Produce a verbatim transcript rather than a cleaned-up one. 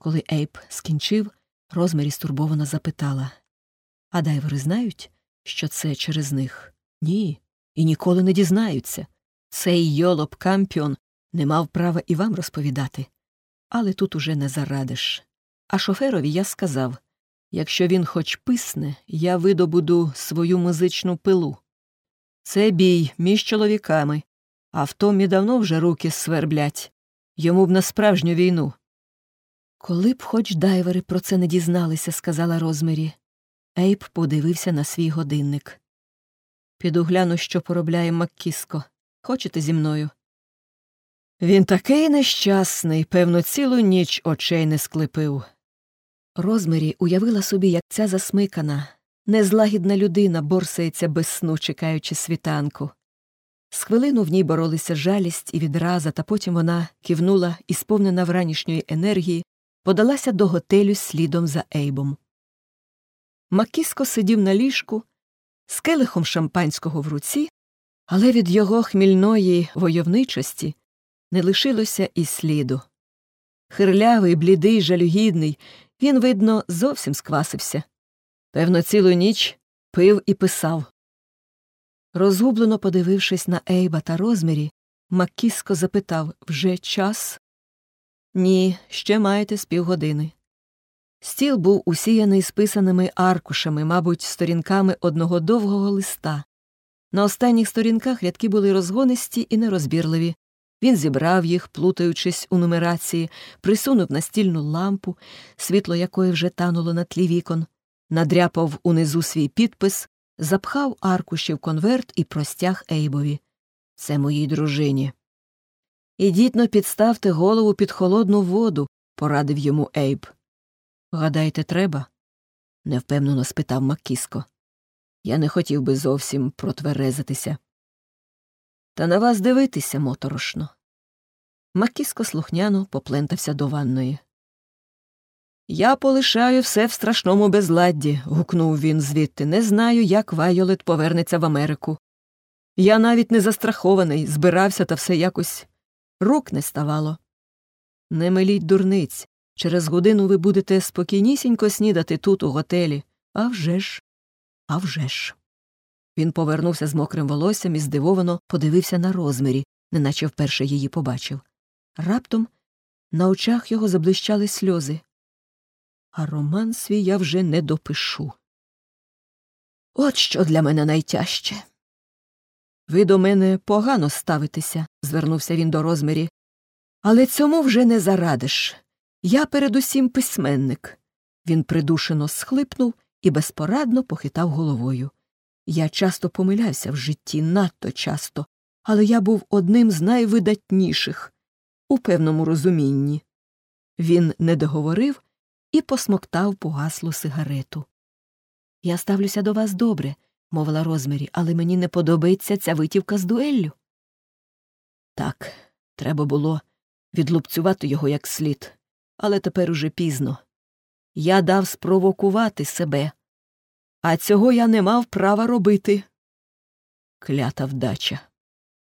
Коли Ейб скінчив, Розмері стурбовано запитала: «А дайвери знають, що це через них?» «Ні, і ніколи не дізнаються. Цей йолоп Кампіон не мав права і вам розповідати. Але тут уже не зарадиш. А шоферові я сказав: якщо він хоч писне, я видобуду свою музичну пилу. Це бій між чоловіками, а в Томмі давно вже руки сверблять. Йому б на справжню війну». «Коли б хоч дайвери про це не дізналися», — сказала Розмері. Ейб подивився на свій годинник. «Піду гляну, що поробляє Маккіско. Хочете зі мною?» «Він такий нещасний, певно, цілу ніч очей не склепив». Розмері уявила собі, як ця засмикана, незлагідна людина борсається без сну, чекаючи світанку. З хвилину в ній боролися жалість і відраза, та потім вона кивнула і, сповнена вранішньої енергії, подалася до готелю слідом за Ейбом. Маккіско сидів на ліжку з келихом шампанського в руці, але від його хмільної войовничості не лишилося і сліду. Хирлявий, блідий, жалюгідний, він, видно, зовсім сквасився. Певно, цілу ніч пив і писав. Розгублено подивившись на Ейба та Розмері, Маккіско запитав: «Вже час?» «Ні, ще маєте з півгодини». Стіл був усіяний списаними аркушами, мабуть, сторінками одного довгого листа. На останніх сторінках рядки були розгонисті і нерозбірливі. Він зібрав їх, плутаючись у нумерації, присунув настільну лампу, світло якої вже тануло на тлі вікон, надряпав унизу свій підпис, запхав аркуші в конверт і простяг Ейбові. «Це моїй дружині». «Ідіть-но підставте голову під холодну воду», — порадив йому Ейб. «Гадаєте, треба?» — невпевнено спитав Маккіско. «Я не хотів би зовсім протверезитися». «Та на вас дивитися моторошно». Маккіско слухняно поплентався до ванної. «Я полишаю все в страшному безладді», — гукнув він звідти. «Не знаю, як Вайолет повернеться в Америку. Я навіть не застрахований, збирався, та все якось рук не ставало». «Не миліть дурниць. Через годину ви будете спокійнісінько снідати тут, у готелі. А вже ж, а вже ж». Він повернувся з мокрим волоссям і здивовано подивився на Розмері, неначе вперше її побачив. Раптом на очах його заблищали сльози. «А роман свій я вже не допишу. От що для мене найтяжче». «Ви до мене погано ставитеся», — звернувся він до Розмері. «Але цьому вже не зарадиш. Я передусім письменник». Він придушено схлипнув і безпорадно похитав головою. «Я часто помилявся в житті, надто часто, але я був одним з найвидатніших, у певному розумінні». Він не договорив і посмоктав погаслу сигарету. «Я ставлюся до вас добре», — мовила Розмері, «але мені не подобається ця витівка з дуеллю». «Так, треба було відлупцювати його як слід, але тепер уже пізно. Я дав спровокувати себе, а цього я не мав права робити». Клята вдача.